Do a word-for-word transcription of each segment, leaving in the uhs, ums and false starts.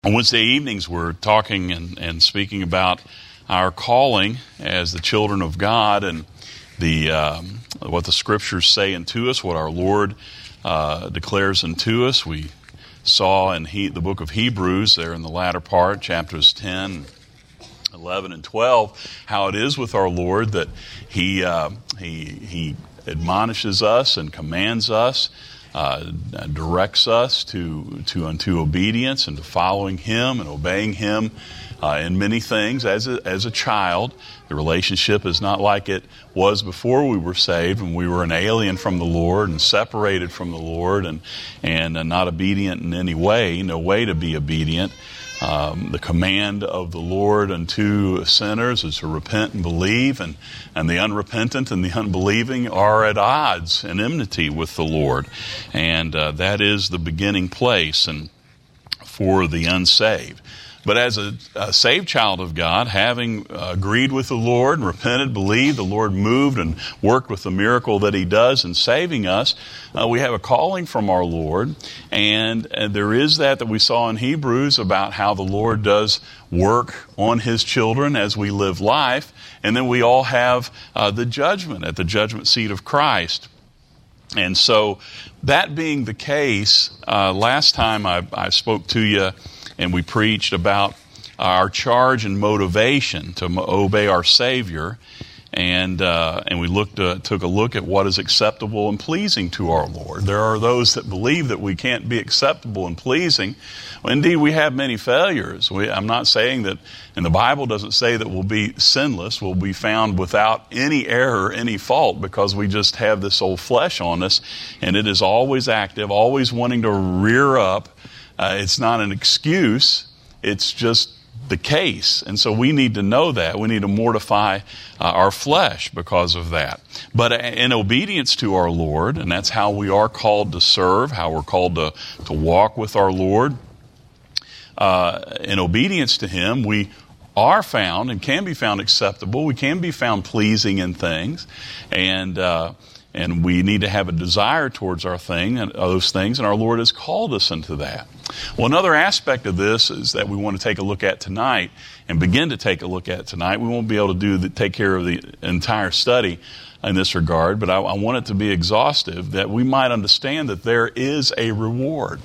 On Wednesday evenings, we're talking and, and speaking about our calling as the children of God and the um, what the Scriptures say unto us, what our Lord uh, declares unto us. We saw in he, the book of Hebrews, there in the latter part, chapters ten, eleven, and twelve, how it is with our Lord that He uh, He He admonishes us and commands us. Uh, directs us to to unto obedience and to following Him and obeying Him uh, in many things. As a, as a child, the relationship is not like it was before we were saved, when we were an alien from the Lord and separated from the Lord and and uh, not obedient in any way, no way to be obedient. Um, the command of the Lord unto sinners is to repent and believe, and, and the unrepentant and the unbelieving are at odds and enmity with the Lord. And uh, that is the beginning place and for the unsaved. But as a, a saved child of God, having uh, agreed with the Lord, and repented, believed, the Lord moved and worked with the miracle that He does in saving us, uh, we have a calling from our Lord. And, and there is that that we saw in Hebrews about how the Lord does work on His children as we live life. And then we all have uh, the judgment at the judgment seat of Christ. And so that being the case, uh, last time I, I spoke to you and we preached about our charge and motivation to obey our Savior, and uh, and we looked uh, took a look at what is acceptable and pleasing to our Lord. There are those that believe that we can't be acceptable and pleasing. Well, indeed, we have many failures. We, I'm not saying that, and the Bible doesn't say that we'll be sinless, we'll be found without any error, any fault, because we just have this old flesh on us, and it is always active, always wanting to rear up. Uh, it's not an excuse, it's just the case. And so we need to know that. We need to mortify uh, our flesh because of that. But in obedience to our Lord, and that's how we are called to serve, how we're called to, to walk with our Lord. Uh, in obedience to Him, we are found and can be found acceptable. We can be found pleasing in things. And uh, and we need to have a desire towards our thing and those things, and our Lord has called us into that. Well, another aspect of this is that we want to take a look at tonight and begin to take a look at tonight. We won't be able to do the, take care of the entire study in this regard, but I, I want it to be exhaustive, that we might understand that there is a reward.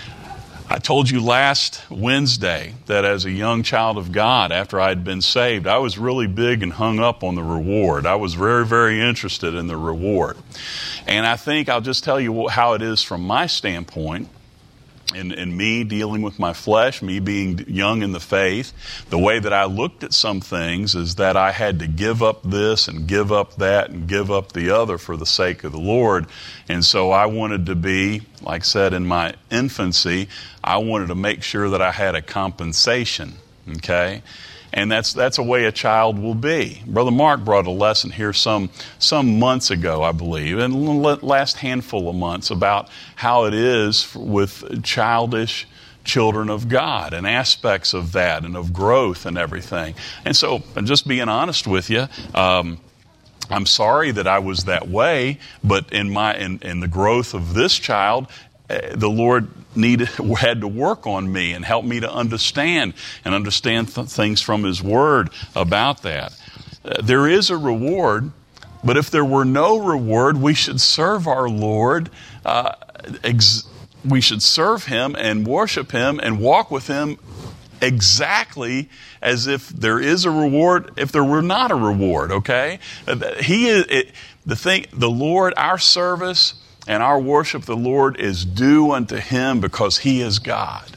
I told you last Wednesday that as a young child of God, after I had been saved, I was really big and hung up on the reward. I was very, very interested in the reward. And I think I'll just tell you how it is from my standpoint. In, in me dealing with my flesh, me being young in the faith, the way that I looked at some things is that I had to give up this and give up that and give up the other for the sake of the Lord. And so I wanted to be, like I said, in my infancy, I wanted to make sure that I had a compensation, okay? And that's that's a way a child will be. Brother Mark brought a lesson here some some months ago, I believe, and the last handful of months, about how it is with childish children of God and aspects of that and of growth and everything. And so, just being honest with you, um, I'm sorry that I was that way, but in my in, in the growth of this child, the Lord needed had to work on me and help me to understand and understand th- things from His Word about that. Uh, there is a reward, but if there were no reward, we should serve our Lord. Uh, ex- we should serve Him and worship Him and walk with Him exactly as if there is a reward, if there were not a reward. Okay, uh, He is it, the thing. The Lord, our service and our worship of the Lord is due unto Him because He is God.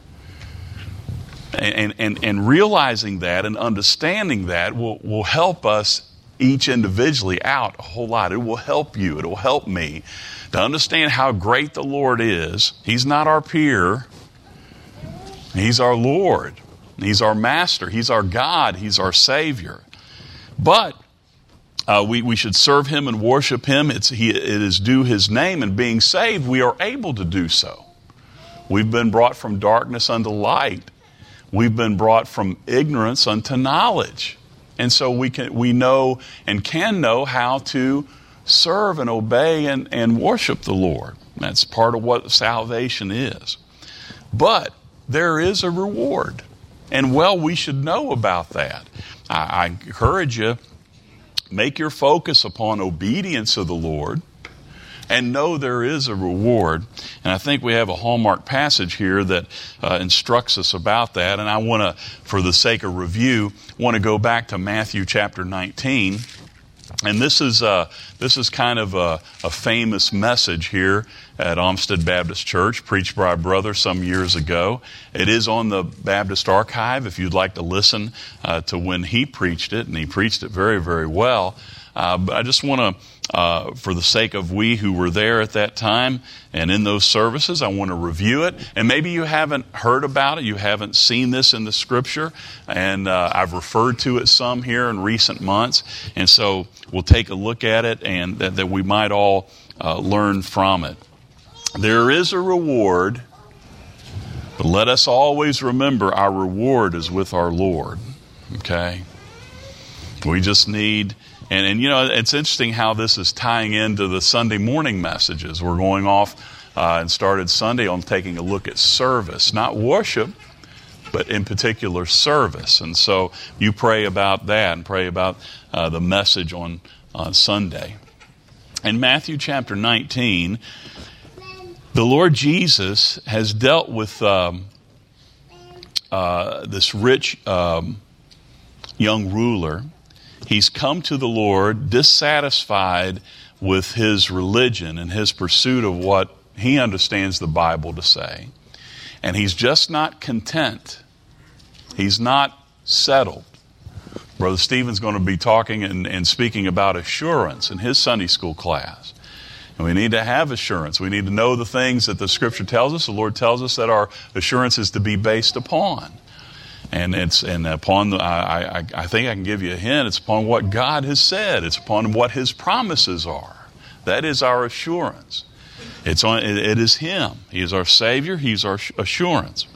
And, and, and realizing that and understanding that will, will help us each individually out a whole lot. It will help you. It will help me to understand how great the Lord is. He's not our peer. He's our Lord. He's our Master. He's our God. He's our Savior. But Uh, we, we should serve Him and worship Him. It's, he, it is due His name, and being saved, we are able to do so. We've been brought from darkness unto light. We've been brought from ignorance unto knowledge. And so we can we know and can know how to serve and obey and, and worship the Lord. That's part of what salvation is. But there is a reward. And well, we should know about that. I, I encourage you, make your focus upon obedience of the Lord and know there is a reward. And I think we have a hallmark passage here that uh, instructs us about that. And I want to, for the sake of review, want to go back to Matthew chapter nineteen. And this is uh, this is kind of a, a famous message here at Olmsted Baptist Church, preached by a brother some years ago. It is on the Baptist Archive if you'd like to listen uh, to when he preached it, and he preached it very, very well. Uh, but I just want to, uh, for the sake of we who were there at that time and in those services, I want to review it. And maybe you haven't heard about it, you haven't seen this in the Scripture, and uh, I've referred to it some here in recent months. And so we'll take a look at it, and that, that we might all uh, learn from it. There is a reward, but let us always remember our reward is with our Lord. Okay? We just need... And, and, you know, it's interesting how this is tying into the Sunday morning messages. We're going off uh, and started Sunday on taking a look at service, not worship, but in particular service. And so you pray about that and pray about uh, the message on uh, Sunday. In Matthew chapter nineteen, the Lord Jesus has dealt with um, uh, this rich um, young ruler. He's come to the Lord dissatisfied with his religion and his pursuit of what he understands the Bible to say. And he's just not content. He's not settled. Brother Stephen's going to be talking and, and speaking about assurance in his Sunday school class. And we need to have assurance. We need to know the things that the Scripture tells us. The Lord tells us that our assurance is to be based upon. And it's and upon the, I, I I think I can give you a hint. It's upon what God has said. It's upon what His promises are. That is our assurance. It's on. It, it is Him. He is our Savior. He's our assurance.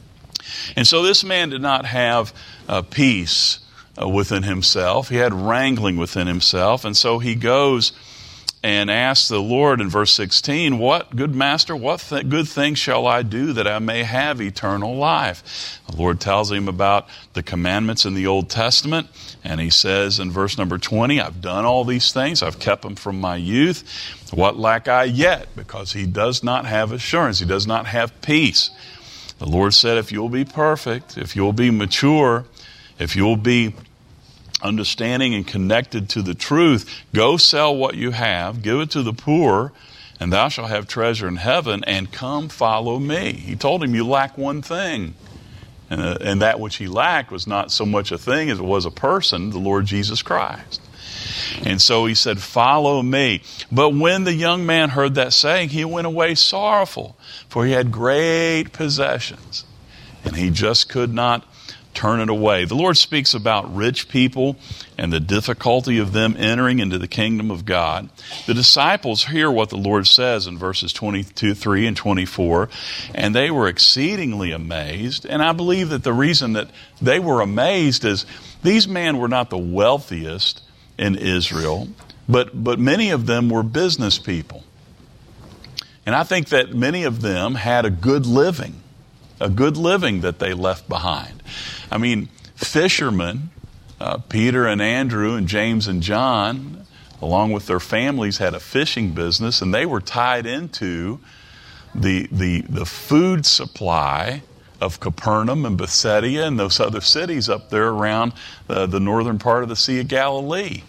And so this man did not have uh, peace uh, within himself. He had wrangling within himself, and so he goes and asks the Lord in verse sixteen, "What, good master, what th- good thing shall I do that I may have eternal life?" The Lord tells him about the commandments in the Old Testament, and he says in verse number twenty, "I've done all these things, I've kept them from my youth. What lack I yet?" Because he does not have assurance, he does not have peace. The Lord said, if you'll be perfect, if you'll be mature, if you'll be understanding and connected to the truth, go sell what you have, give it to the poor, and thou shalt have treasure in heaven, and come follow me. He told him, you lack one thing. And, uh, and that which he lacked was not so much a thing as it was a person, the Lord Jesus Christ. And so he said, follow me. But when the young man heard that saying, he went away sorrowful, for he had great possessions, and he just could not turn it away. The Lord speaks about rich people and the difficulty of them entering into the kingdom of God. The disciples hear what the Lord says in verses twenty-two, three and twenty-four, and they were exceedingly amazed. And I believe that the reason that they were amazed is these men were not the wealthiest in Israel, but, but many of them were business people. And I think that many of them had a good living, a good living that they left behind. I mean, fishermen, uh, Peter and Andrew and James and John, along with their families, had a fishing business, and they were tied into the the the food supply of Capernaum and Bethsaida and those other cities up there around uh, the northern part of the Sea of Galilee.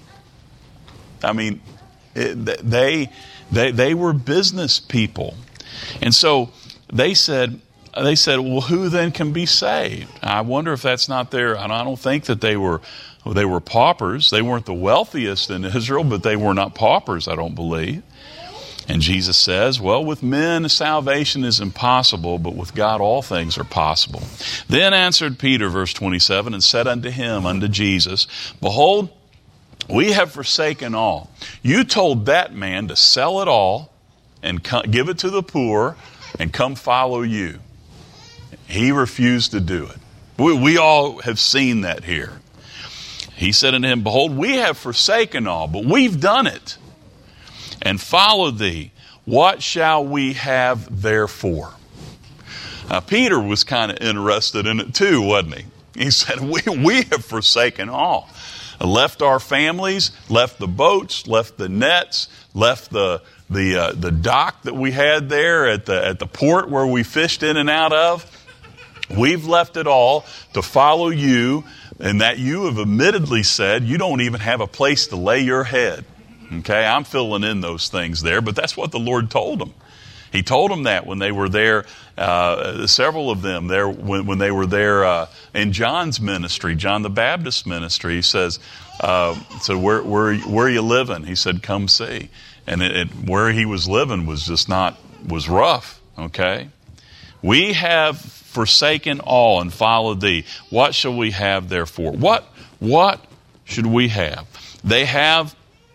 I mean, it, they they they were business people, and so they said. They said, well, who then can be saved? I wonder if that's not there. And I don't think that they were they were paupers. They weren't the wealthiest in Israel, but they were not paupers, I don't believe. And Jesus says, well, with men salvation is impossible, but with God all things are possible. Then answered Peter, verse twenty-seven, and said unto him, unto Jesus, behold, we have forsaken all. You told that man to sell it all and give it to the poor and come follow you. He refused to do it. We, we all have seen that here. He said unto him, behold, we have forsaken all, but we've done it, and followed thee. What shall we have therefore? Uh, Peter was kind of interested in it too, wasn't he? He said, we, we have forsaken all. Left our families, left the boats, left the nets, left the the uh, the dock that we had there at the at the port where we fished in and out of. We've left it all to follow you, and that you have admittedly said you don't even have a place to lay your head. Okay, I'm filling in those things there, but that's what the Lord told them. He told them that when they were there, uh, several of them there, when, when they were there uh, in John's ministry, John the Baptist ministry. He says, uh, so where, where, where are you living? He said, come see. And it, it, where he was living was just not, was rough, okay? We have forsaken all and followed thee. What shall we have therefore? What, what should we have? They have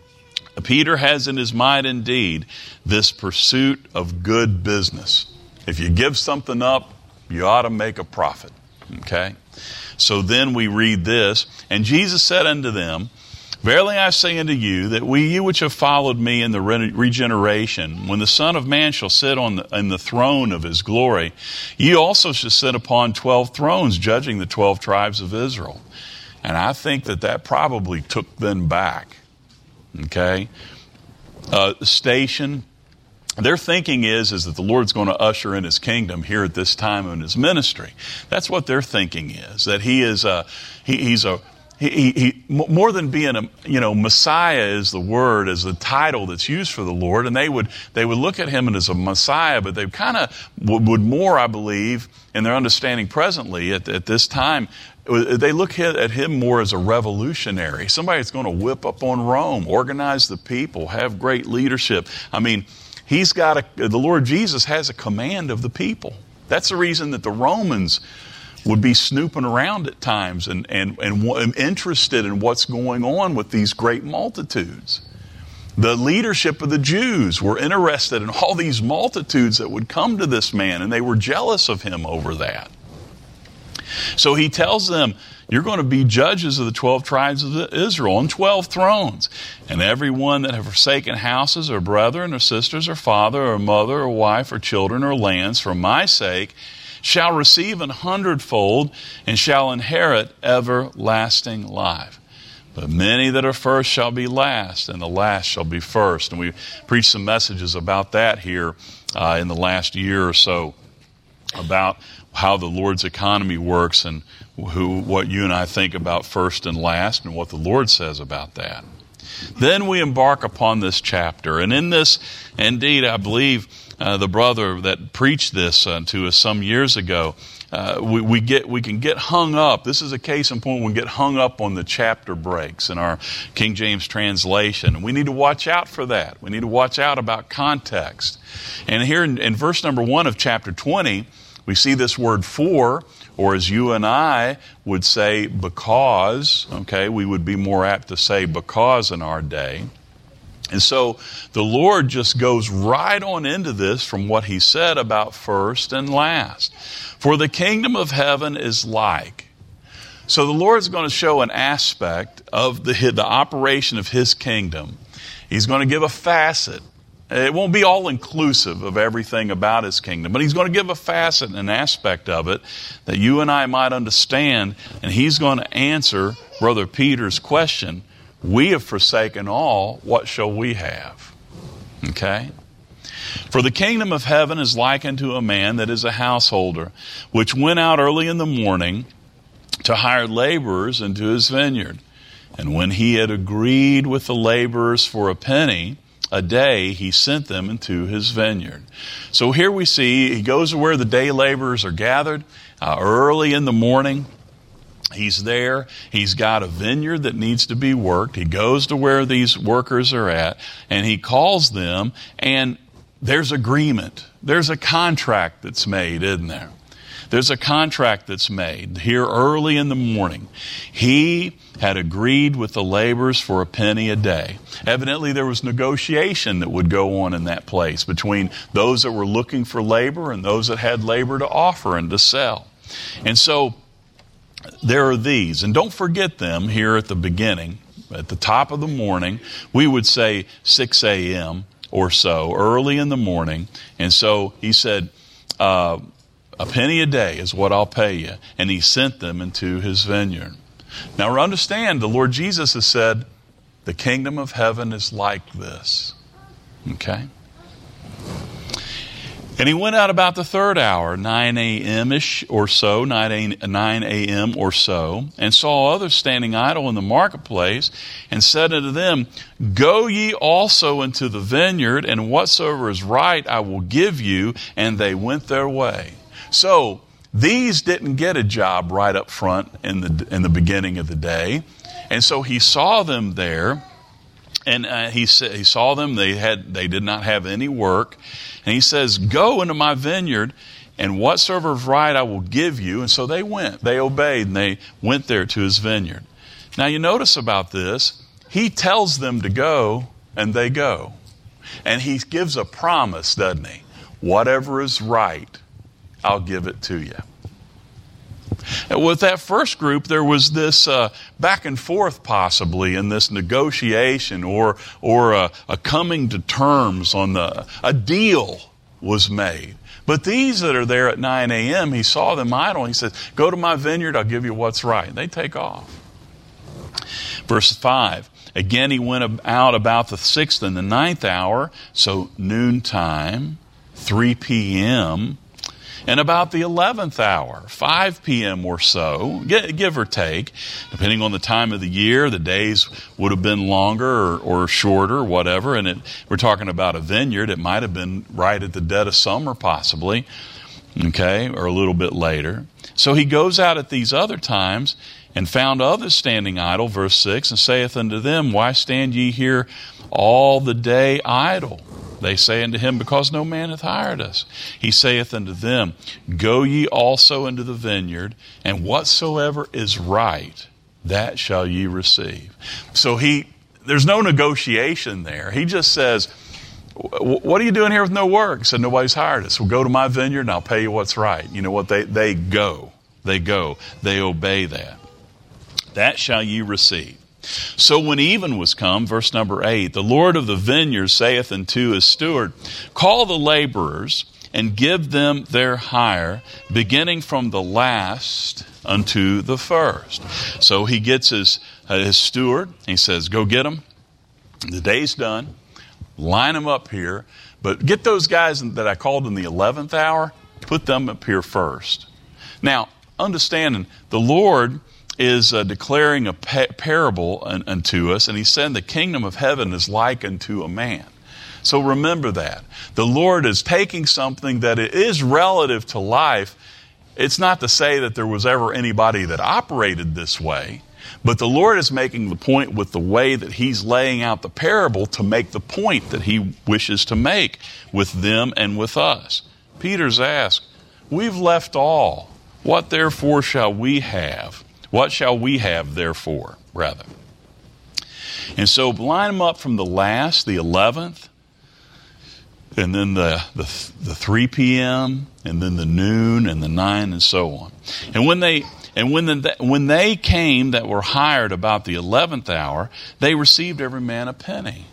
Peter has in his mind indeed this pursuit of good business. If you give something up, you ought to make a profit. Okay? So then we read this, and Jesus said unto them, verily I say unto you, that we, you which have followed me in the re- regeneration, when the Son of Man shall sit on the, in the throne of his glory, ye also shall sit upon twelve thrones, judging the twelve tribes of Israel. And I think that that probably took them back. Okay, uh, station. Their thinking is is that the Lord's going to usher in His kingdom here at this time in His ministry. That's what their thinking is. That He is a he, He's a he, he, he more than being a you know Messiah is the word, is the title that's used for the Lord, and they would they would look at Him as a Messiah, but they kind of would, would more, I believe, in their understanding presently at, at this time. They look at him more as a revolutionary, somebody that's going to whip up on Rome, organize the people, have great leadership. I mean, he's got a, the Lord Jesus has a command of the people. That's the reason that the Romans would be snooping around at times and, and, and interested in what's going on with these great multitudes. The leadership of the Jews were interested in all these multitudes that would come to this man, and they were jealous of him over that. So he tells them, you're going to be judges of the twelve tribes of Israel on twelve thrones. And every one that have forsaken houses or brethren or sisters or father or mother or wife or children or lands for my sake shall receive an hundredfold and shall inherit everlasting life. But many that are first shall be last, and the last shall be first. And we preached some messages about that here uh, in the last year or so, about how the Lord's economy works and who, what you and I think about first and last and what the Lord says about that. Then we embark upon this chapter. And in this, indeed, I believe uh, the brother that preached this uh, to us some years ago, uh, we, we get we can get hung up. This is a case in point. We get hung up on the chapter breaks in our King James translation. We need to watch out for that. We need to watch out about context. And here in, in verse number one of chapter twenty, we see this word for, or as you and I would say, because. Okay, we would be more apt to say because in our day. And so the Lord just goes right on into this from what He said about first and last. For the kingdom of heaven is like. So the Lord's going to show an aspect of the, the operation of His kingdom. He's going to give a facet. It won't be all inclusive of everything about His kingdom, but He's going to give a facet and an aspect of it that you and I might understand, and He's going to answer Brother Peter's question, we have forsaken all, what shall we have? Okay? For the kingdom of heaven is like unto a man that is a householder, which went out early in the morning to hire laborers into his vineyard. And when he had agreed with the laborers for a penny a day, he sent them into his vineyard. So here we see he goes to where the day laborers are gathered uh, early in the morning. He's there. He's got a vineyard that needs to be worked. He goes to where these workers are at, and he calls them, and there's agreement. There's a contract that's made, isn't there? There's a contract that's made here early in the morning. He had agreed with the laborers for a penny a day. Evidently, there was negotiation that would go on in that place between those that were looking for labor and those that had labor to offer and to sell. And so there are these. And don't forget them here at the beginning. At the top of the morning, we would say six a.m. or so, early in the morning. And so he said, uh, A penny a day is what I'll pay you. And he sent them into his vineyard. Now understand, the Lord Jesus has said, the kingdom of heaven is like this. Okay? And he went out about the third hour, nine a.m.-ish or so, nine a.m. or so, and saw others standing idle in the marketplace, and said unto them, Go ye also into the vineyard, and whatsoever is right I will give you. And they went their way. So, these didn't get a job right up front in the in the beginning of the day. And so he saw them there, and uh, he, he saw them, they had they did not have any work. And he says, Go into my vineyard, and whatsoever is right I will give you. And so they went. They obeyed, and they went there to his vineyard. Now you notice about this, he tells them to go, and they go. And he gives a promise, doesn't he? Whatever is right, I'll give it to you. And with that first group, there was this uh, back and forth possibly in this negotiation or or a, a coming to terms on the, a deal was made. But these that are there at nine a.m., he saw them idle. And he said, Go to my vineyard, I'll give you what's right. And they take off. Verse five, again he went out about the sixth and the ninth hour, so noontime, three p.m., and about the eleventh hour, five p.m. or so, give or take, depending on the time of the year, the days would have been longer or, or shorter, whatever. And it, we're talking about a vineyard. It might have been right at the dead of summer, possibly, okay, or a little bit later. So he goes out at these other times and found others standing idle, verse six, and saith unto them, Why stand ye here all the day idle? They say unto him, Because no man hath hired us. He saith unto them, Go ye also into the vineyard, and whatsoever is right, that shall ye receive. So he, there's no negotiation there. He just says, What are you doing here with no work? He said, Nobody's hired us. Well, go to my vineyard and I'll pay you what's right. You know what? They, they go. They go. They obey that. That shall ye receive. So when even was come, verse number eight, the Lord of the vineyard saith unto his steward, Call the laborers, and give them their hire, beginning from the last unto the first. So he gets his, uh, his steward, he says, Go get them. The day's done. Line them up here. But get those guys that I called in the eleventh hour, put them up here first. Now, understanding, the Lord is uh, declaring a pa- parable un- unto us, and he's saying the kingdom of heaven is like unto a man. So remember that. The Lord is taking something that is relative to life. It's not to say that there was ever anybody that operated this way, but the Lord is making the point with the way that he's laying out the parable to make the point that he wishes to make with them and with us. Peter's asked, We've left all. What therefore shall we have? What shall we have, therefore, rather? And so line them up from the last, the eleventh, and then the, the, the three p.m., and then the noon, and the nine, and so on. And when they and when the, when they came that were hired about the eleventh hour, they received every man a penny.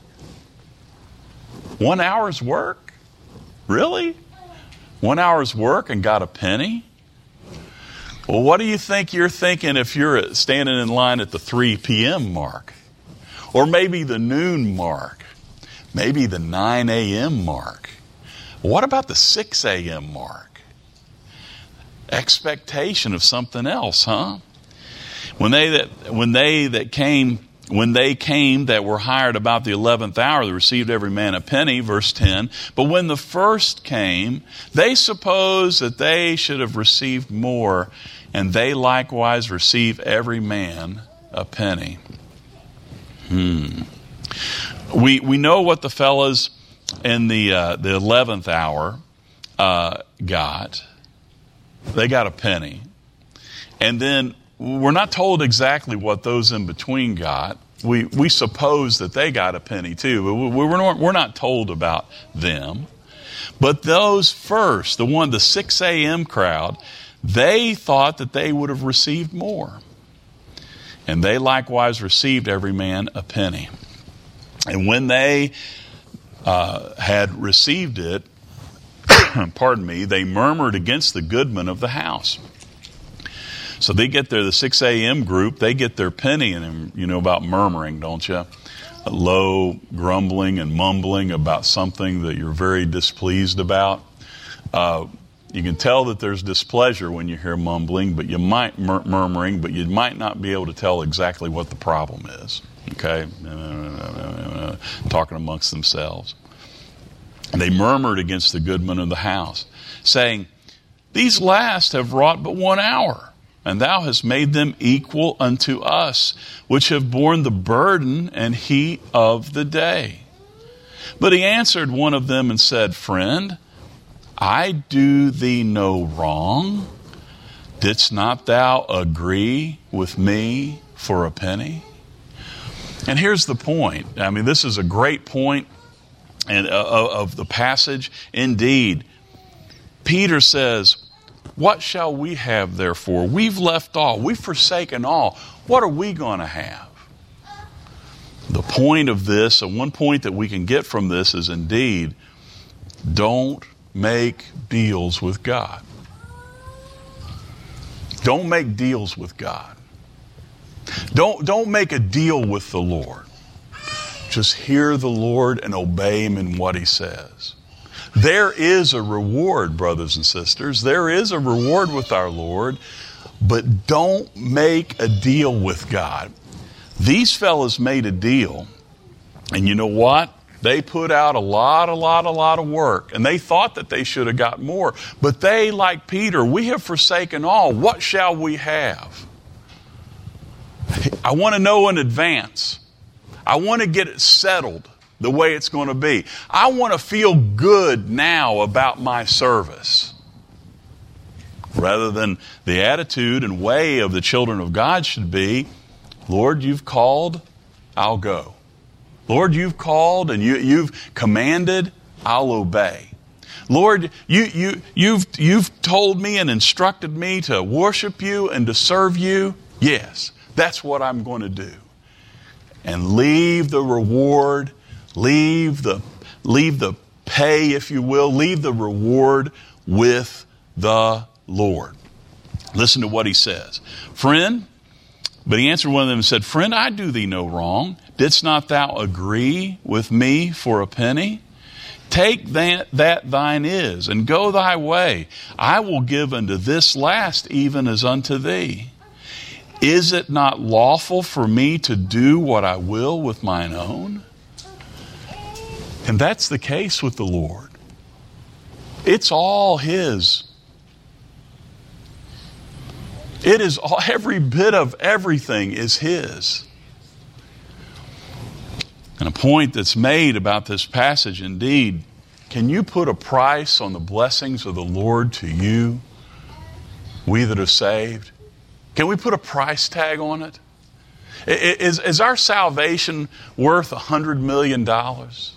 One hour's work? Really? One hour's work and got a penny? Well, what do you think you're thinking if you're standing in line at the three p.m. mark? Or maybe the noon mark? Maybe the nine a.m. mark? What about the six a.m. mark? Expectation of something else, huh? When they that when they that came when they came that were hired about the eleventh hour, they received every man a penny, verse ten. But when the first came, they supposed that they should have received more, and they likewise receive every man a penny. Hmm. We we know what the fellas in the uh, the eleventh hour uh, got. They got a penny, and then we're not told exactly what those in between got. We we suppose that they got a penny too, but we, we're not, we're not told about them. But those first, the one, the six a.m. crowd, they thought that they would have received more. And they likewise received every man a penny. And when they uh, had received it, pardon me, they murmured against the goodman of the house. So they get there, the six a.m. group, they get their penny, and you know about murmuring, don't you? A low grumbling and mumbling about something that you're very displeased about. Uh, you can tell that there's displeasure when you hear mumbling, but you might mur- murmuring, but you might not be able to tell exactly what the problem is. Okay, talking amongst themselves. They murmured against the goodman of the house, saying, "These last have wrought but one hour, and thou hast made them equal unto us, which have borne the burden and heat of the day." But he answered one of them and said, "Friend, I do thee no wrong. Didst not thou agree with me for a penny?" And here's the point. I mean, this is a great point and, uh, of the passage. Indeed, Peter says, "What shall we have therefore? We've left all. We've forsaken all. What are we going to have?" The point of this, and one point that we can get from this is indeed, don't make deals with God. Don't make deals with God. Don't, don't make a deal with the Lord. Just hear the Lord and obey Him in what He says. There is a reward, brothers and sisters. There is a reward with our Lord, but don't make a deal with God. These fellas made a deal, and you know what? They put out a lot, a lot, a lot of work, and they thought that they should have got more. But they, like Peter, "We have forsaken all. What shall we have?" I want to know in advance. I want to get it settled the way it's going to be. I want to feel good now about my service. Rather than the attitude and way of the children of God should be, "Lord, you've called, I'll go. Lord, you've called and you, you've commanded, I'll obey. Lord, you, you, you've, you've told me and instructed me to worship you and to serve you. Yes, that's what I'm going to do." And leave the reward, leave the, leave the pay, if you will, leave the reward with the Lord. Listen to what he says. "Friend," but he answered one of them and said, "Friend, I do thee no wrong. Didst not thou agree with me for a penny? Take that, that thine is, and go thy way. I will give unto this last even as unto thee. Is it not lawful for me to do what I will with mine own?" And that's the case with the Lord. It's all His. It is all, every bit of everything is His. And a point that's made about this passage, indeed, can you put a price on the blessings of the Lord to you, we that are saved? Can we put a price tag on it? Is, is our salvation worth a hundred million dollars?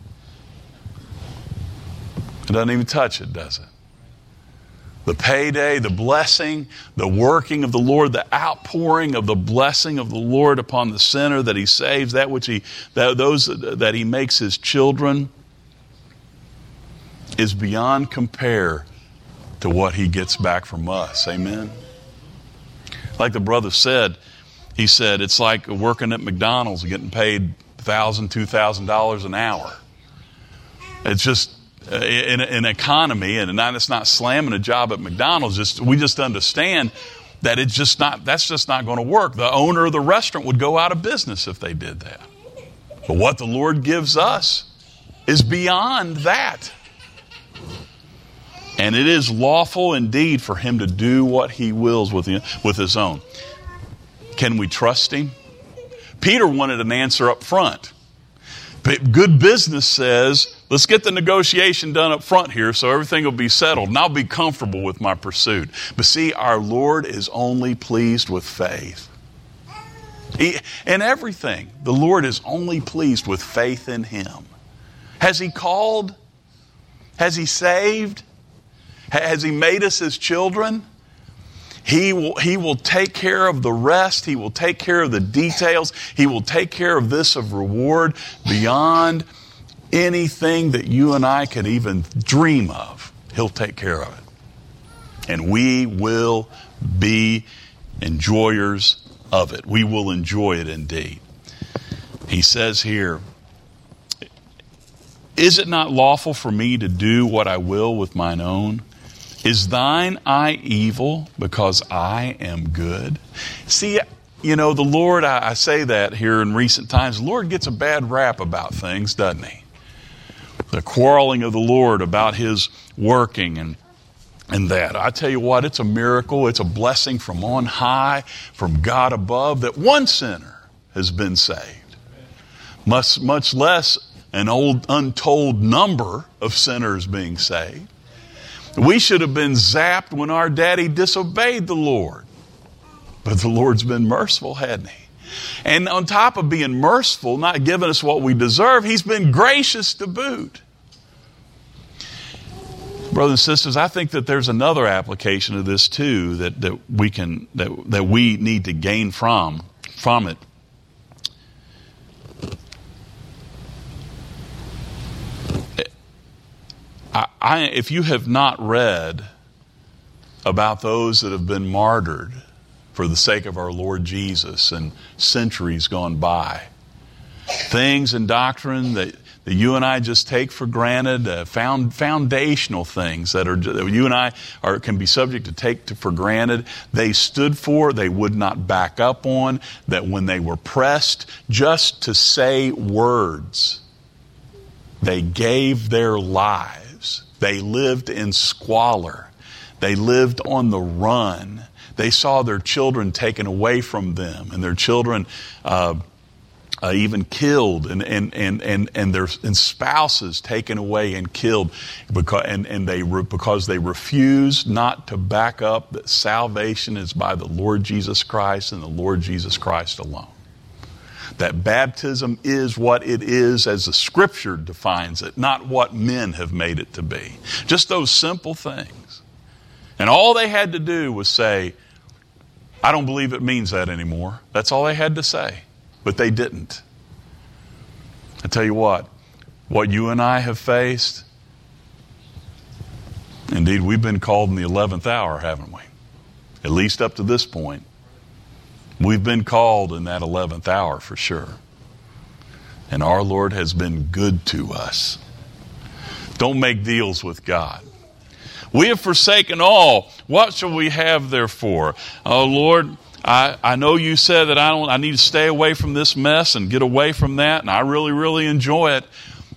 It doesn't even touch it, does it? The payday, the blessing, the working of the Lord, the outpouring of the blessing of the Lord upon the sinner that He saves, that which He, that, those that He makes His children, is beyond compare to what He gets back from us. Amen? Like the brother said, he said, it's like working at McDonald's and getting paid one thousand dollars, two thousand dollars an hour. It's just, in an economy, and not, it's not slamming a job at McDonald's, just we just understand that it's just not, that's just not going to work. The owner of the restaurant would go out of business if they did that. But what the Lord gives us is beyond that. And it is lawful indeed for Him to do what He wills with, with His own. Can we trust Him? Peter wanted an answer up front. But good business says, let's get the negotiation done up front here so everything will be settled and I'll be comfortable with my pursuit. But see, our Lord is only pleased with faith. He, in everything, the Lord is only pleased with faith in Him. Has He called? Has He saved? Has He made us His children? He will, he will take care of the rest. He will take care of the details. He will take care of this of reward beyond anything that you and I could even dream of. He'll take care of it. And we will be enjoyers of it. We will enjoy it indeed. He says here, is it not lawful for me to do what I will with mine own? Is thine eye evil because I am good? See, you know, the Lord, I, I say that here in recent times, the Lord gets a bad rap about things, doesn't he? The quarreling of the Lord about his working and And that, I tell you what, it's a miracle. It's a blessing from on high, from God above, that one sinner has been saved. Much, much less an old untold number of sinners being saved. We should have been zapped when our daddy disobeyed the Lord. But the Lord's been merciful, hadn't he? And on top of being merciful, not giving us what we deserve, he's been gracious to boot. Brothers and sisters, I think that there's another application of this too that, that we can that, that we need to gain from from it. I, I, if you have not read about those that have been martyred for the sake of our Lord Jesus in centuries gone by, things and doctrine that that you and I just take for granted, uh, found foundational things that are that you and I are can be subject to take to, for granted. They stood for, they would not back up on, that when they were pressed just to say words, they gave their lives. They lived in squalor. They lived on the run. They saw their children taken away from them and their children uh, Uh, even killed and and and and and their and spouses taken away and killed because and and they re, because they refused not to back up that salvation is by the Lord Jesus Christ and the Lord Jesus Christ alone. That baptism is what it is as the Scripture defines it, not what men have made it to be. Just those simple things. And all they had to do was say, I don't believe it means that anymore. That's all they had to say. But they didn't. I tell you what, what you and I have faced, indeed, we've been called in the eleventh hour, haven't we? At least up to this point. We've been called in that eleventh hour for sure. And our Lord has been good to us. Don't make deals with God. We have forsaken all. What shall we have therefore? Oh, Lord, I, I know you said that I don't. I need to stay away from this mess and get away from that, and I really, really enjoy it.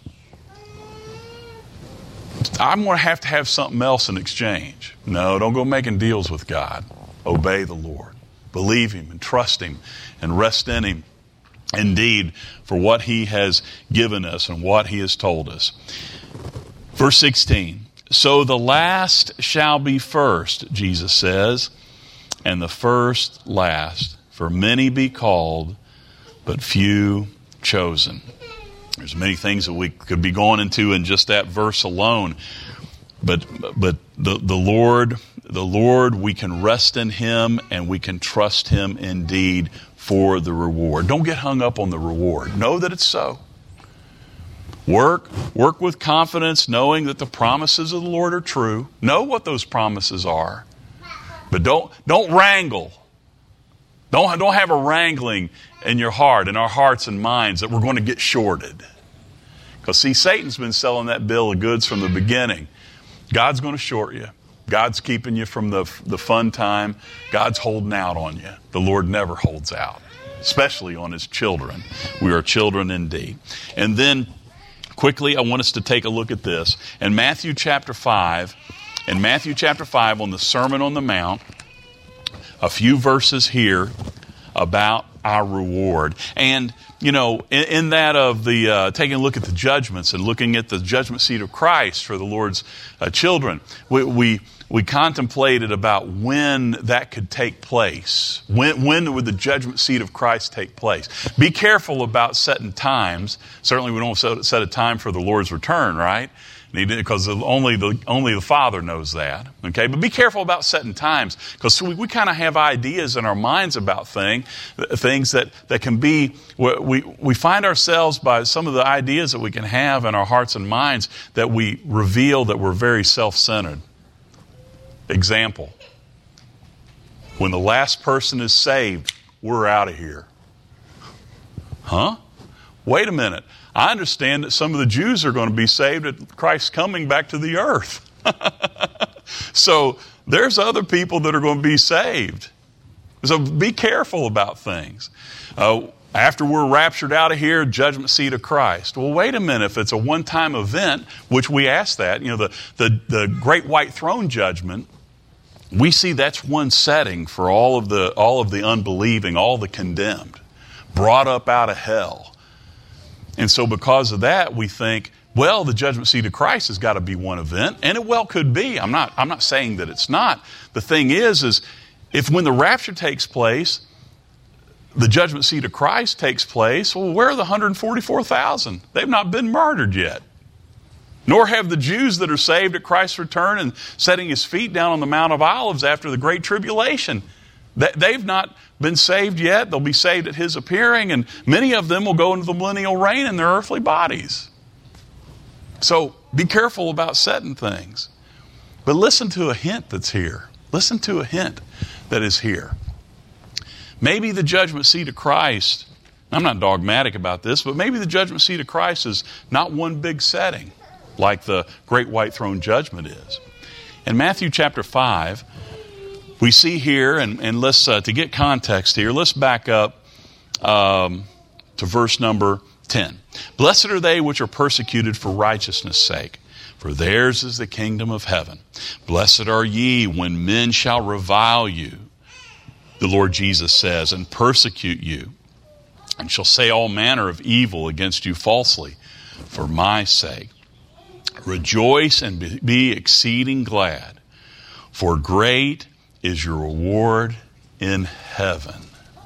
I'm going to have to have something else in exchange. No, don't go making deals with God. Obey the Lord. Believe Him and trust Him and rest in Him, indeed, for what He has given us and what He has told us. Verse sixteen, so the last shall be first, Jesus says, and the first last. For many be called, but few chosen. There's many things that we could be going into in just that verse alone. But but the, the Lord, the Lord, we can rest in Him and we can trust Him indeed for the reward. Don't get hung up on the reward. Know that it's so. Work, work with confidence, knowing that the promises of the Lord are true. Know what those promises are. But don't don't wrangle. Don't, don't have a wrangling in your heart, in our hearts and minds, that we're going to get shorted. Because see, Satan's been selling that bill of goods from the beginning. God's going to short you. God's keeping you from the, the fun time. God's holding out on you. The Lord never holds out, especially on His children. We are children indeed. And then, quickly, I want us to take a look at this. In Matthew chapter five, In Matthew chapter five, on the Sermon on the Mount, a few verses here about our reward. And, you know, in, in that of the, uh, taking a look at the judgments and looking at the judgment seat of Christ for the Lord's uh, children, we, we we contemplated about when that could take place. When, when would the judgment seat of Christ take place? Be careful about setting times. Certainly we don't set, set a time for the Lord's return, right? And he did because only the only the Father knows that. Okay, but be careful about setting times, because we, we kind of have ideas in our minds about thing, things that, that can be. We we find ourselves by some of the ideas that we can have in our hearts and minds that we reveal that we're very self-centered. Example: when the last person is saved, we're out of here. Huh? Wait a minute. I understand that some of the Jews are going to be saved at Christ's coming back to the earth. So there's other people that are going to be saved. So be careful about things. Uh, after we're raptured out of here, judgment seat of Christ. Well, wait a minute. If it's a one-time event, which we ask that, you know, the, the, the great white throne judgment, we see that's one setting for all of the all of the unbelieving, all the condemned, brought up out of hell. And so because of that, we think, well, the judgment seat of Christ has got to be one event, and it well could be. I'm not I'm not saying that it's not. The thing is, is if when the rapture takes place, the judgment seat of Christ takes place, well, where are the one hundred forty-four thousand? They've not been martyred yet. Nor have the Jews that are saved at Christ's return and setting his feet down on the Mount of Olives after the Great Tribulation. They've not been saved yet. They'll be saved at his appearing, and many of them will go into the millennial reign in their earthly bodies. So be careful about setting things. But listen to a hint that's here. Listen to a hint that is here. Maybe the judgment seat of Christ, I'm not dogmatic about this, but maybe the judgment seat of Christ is not one big setting like the great white throne judgment is. In Matthew chapter five, we see here, and, and let's uh, to get context here, let's back up um, to verse number ten. Blessed are they which are persecuted for righteousness' sake, for theirs is the kingdom of heaven. Blessed are ye when men shall revile you, the Lord Jesus says, and persecute you, and shall say all manner of evil against you falsely for my sake. Rejoice and be exceeding glad, for great is your reward in heaven.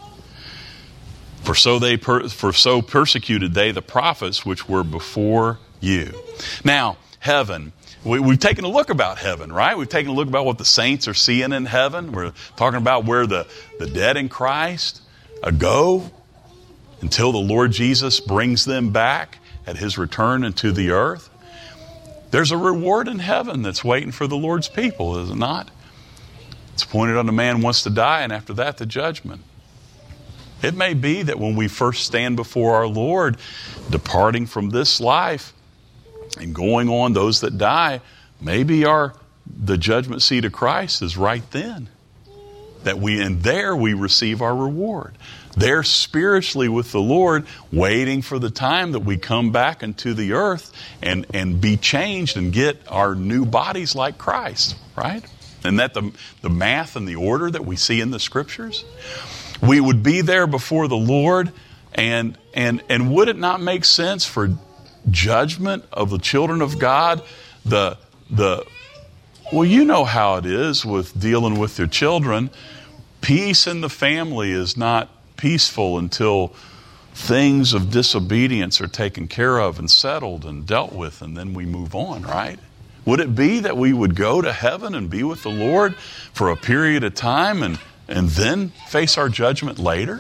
For so they per, for so persecuted they the prophets which were before you. Now, heaven. We, we've taken a look about heaven, right? We've taken a look about what the saints are seeing in heaven. We're talking about where the, the dead in Christ uh, go until the Lord Jesus brings them back at his return into the earth. There's a reward in heaven that's waiting for the Lord's people, is it not? It's appointed unto man once to die, and after that the judgment. It may be that when we first stand before our Lord, departing from this life and going on, those that die, maybe our the judgment seat of Christ is right then. That we and there we receive our reward. There spiritually with the Lord, waiting for the time that we come back into the earth and, and be changed and get our new bodies like Christ, right? Isn't that the, the math and the order that we see in the Scriptures? We would be there before the Lord, and and and would it not make sense for judgment of the children of God? The the well, you know how it is with dealing with your children. Peace in the family is not peaceful until things of disobedience are taken care of and settled and dealt with, and then we move on, right? Would it be that we would go to heaven and be with the Lord for a period of time and, and then face our judgment later?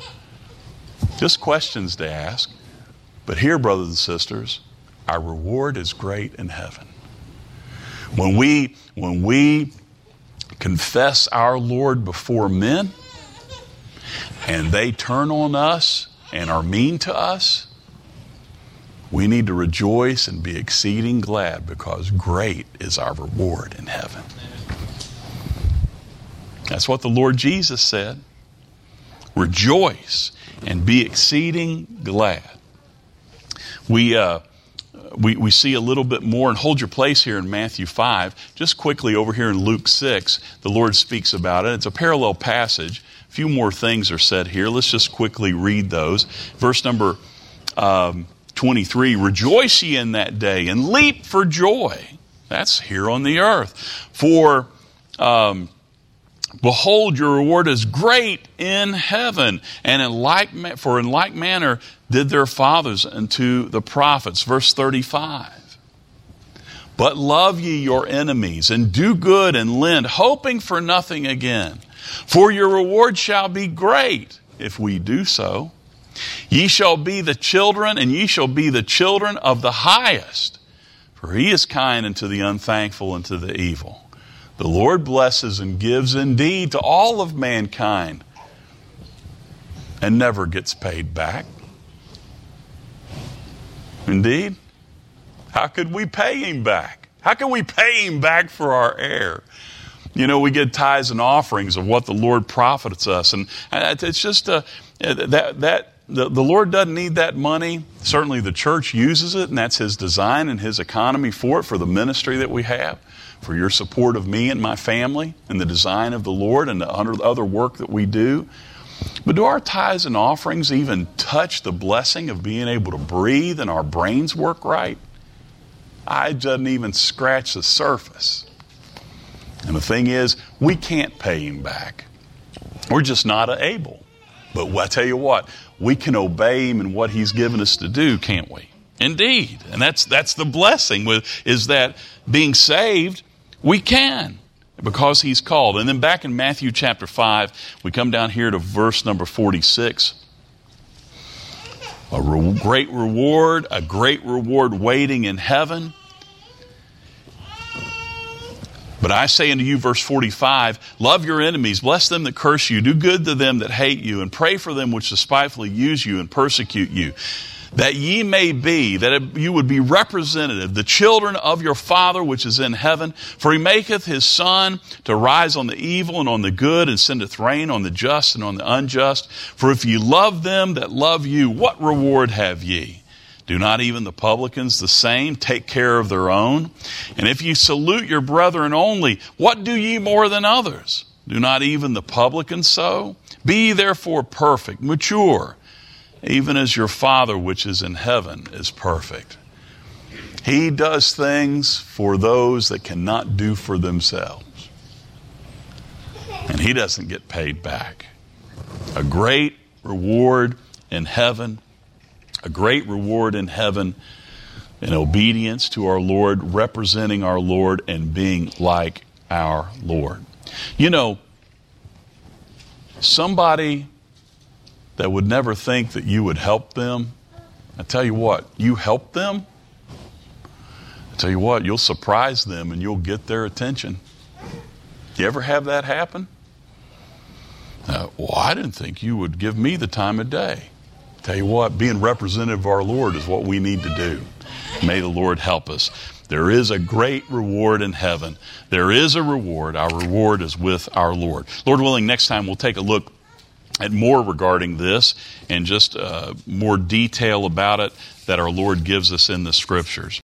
Just questions to ask. But here, brothers and sisters, our reward is great in heaven. When we, when we confess our Lord before men and they turn on us and are mean to us, we need to rejoice and be exceeding glad, because great is our reward in heaven. That's what the Lord Jesus said. Rejoice and be exceeding glad. We uh, we we see a little bit more, and hold your place here in Matthew five. Just quickly over here in Luke six, the Lord speaks about it. It's a parallel passage. A few more things are said here. Let's just quickly read those. Verse number um, twenty-three, rejoice ye in that day and leap for joy. That's here on the earth. For um, behold, your reward is great in heaven. And in like ma- for in like manner did their fathers unto the prophets. Verse thirty-five. But love ye your enemies, and do good and lend, hoping for nothing again. For your reward shall be great if we do so. Ye shall be the children, and ye shall be the children of the highest. For he is kind unto the unthankful and to the evil. The Lord blesses and gives indeed to all of mankind, and never gets paid back. Indeed, how could we pay him back? How can we pay him back for our error? You know, we get tithes and offerings of what the Lord profits us, and it's just a, that that the, the Lord doesn't need that money. Certainly, the church uses it, and that's His design and His economy for it, for the ministry that we have, for your support of me and my family, and the design of the Lord and the other work that we do. But do our tithes and offerings even touch the blessing of being able to breathe and our brains work right? It doesn't even scratch the surface. And the thing is, we can't pay him back. We're just not able. But I tell you what, we can obey him in what he's given us to do, can't we? Indeed. And that's that's the blessing, with is that being saved, we can, because he's called. And then back in Matthew chapter five, we come down here to verse number forty-six. A re- great reward, a great reward waiting in heaven. But I say unto you, verse forty-five, love your enemies, bless them that curse you, do good to them that hate you, and pray for them which despitefully use you and persecute you, that ye may be, that you would be representative, the children of your Father which is in heaven. For he maketh his sun to rise on the evil and on the good, and sendeth rain on the just and on the unjust. For if ye love them that love you, what reward have ye? Do not even the publicans the same take care of their own? And if ye salute your brethren only, what do ye more than others? Do not even the publicans so? Be ye therefore perfect, mature, even as your Father which is in heaven is perfect. He does things for those that cannot do for themselves. And he doesn't get paid back. A great reward in heaven. A great reward in heaven in obedience to our Lord, representing our Lord and being like our Lord. You know, somebody that would never think that you would help them, I tell you what, you help them, I tell you what, you'll surprise them and you'll get their attention. You ever have that happen? Uh, well, I didn't think you would give me the time of day. Tell you what, being representative of our Lord is what we need to do. May the Lord help us. There is a great reward in heaven. There is a reward. Our reward is with our Lord. Lord willing, next time we'll take a look at more regarding this and just uh, more detail about it that our Lord gives us in the Scriptures.